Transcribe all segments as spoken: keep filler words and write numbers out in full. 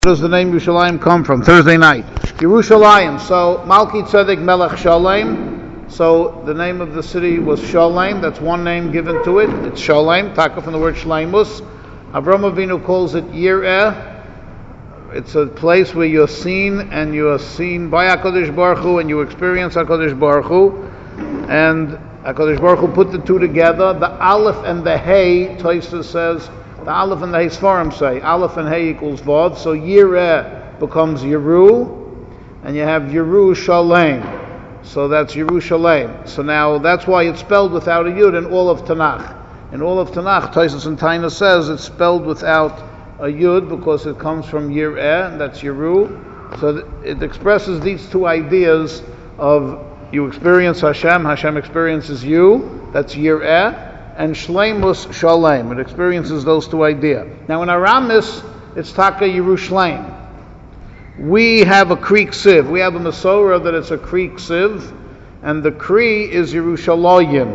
Where does the name Yerushalayim come from? Thursday night. Yerushalayim. So Malki Tzedek Melech Shalem. So the name of the city was Shalem. That's one name given to it. It's Shalem. Taka from the word Shleimus. Avraham Avinu calls it Yireh. It's a place where you're seen and you are seen by HaKadosh Baruch Hu and you experience HaKadosh Baruch Hu. And HaKadosh Baruch Hu put the two together. The Aleph and the Hey, Tosfos says, the Aleph and the Hey Sfarim say, Aleph and Hey equals Vav, so Yireh becomes Yeru, and you have Yerushalayim. So that's Yerushalayim. So now that's why it's spelled without a Yud in all of Tanakh. In all of Tanakh, Tosfos and Taina says it's spelled without a Yud because it comes from Yireh, that's Yeru. So it expresses these two ideas of you experience Hashem, Hashem experiences you, that's Yireh, and Shleimus Shalem. It experiences those two ideas. Now in Aramis, it's Taka Yerushalayim. We have a Creek Siv. We have a Masorah that it's a Creek Siv, and the Kri is Yerushalayim,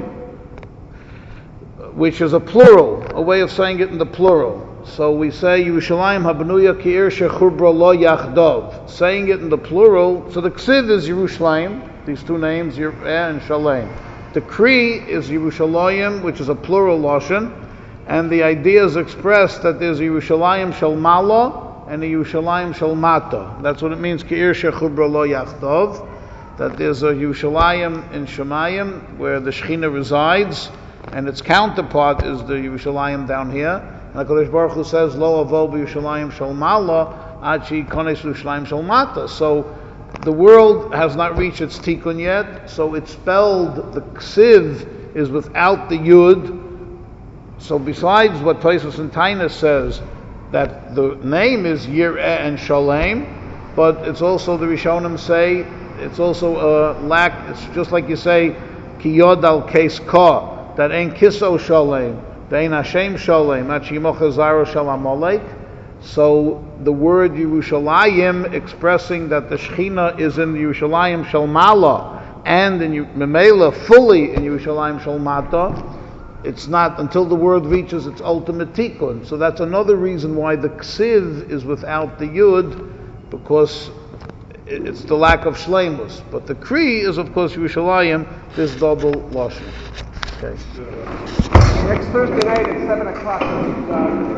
which is a plural, a way of saying it in the plural. So we say Yerushalayim Habanuya Ki'ir Shechubra Lo Yachdov. Saying it in the plural, so the Ksiv is Yerushalayim, these two names, Yireh and Shalem. The Kri is Yerushalayim, which is a plural lashon, and the idea is expressed that there's a Yerushalayim Shel Mala and a Yerushalayim Shel Mata. That's what it means, Ki'ir Shechubra Lo Yachdov, that there's a Yerushalayim in Shemayim, where the Shechina resides, and its counterpart is the Yerushalayim down here. And HaKadosh Baruch Hu says, Lo avo b'Yerushalayim Shel Mala, ad she kones Yerushalayim Shel Mata. So the world has not reached its tikkun yet, so it's spelled, the ksiv is without the yud. So besides what Tosfos and Taina says, that the name is Yireh and Shalem, but it's also, the Rishonim say, it's also a lack, it's just like you say, Ki yod al kes ka, that ain't kiso Shalem, that ain't Hashem Shalem, at shimocha zaro shel Amalek. So the word Yerushalayim expressing that the Shechina is in Yerushalayim Shel Mala and in Memela fully in Yerushalayim Shel Mata, it's not until the word reaches its ultimate tikkun. So that's another reason why the Ksiv is without the Yud, because it's the lack of Shleimus. But the Kri is of course Yerushalayim, this double lashon. Okay. Next Thursday night at seven o'clock. Uh,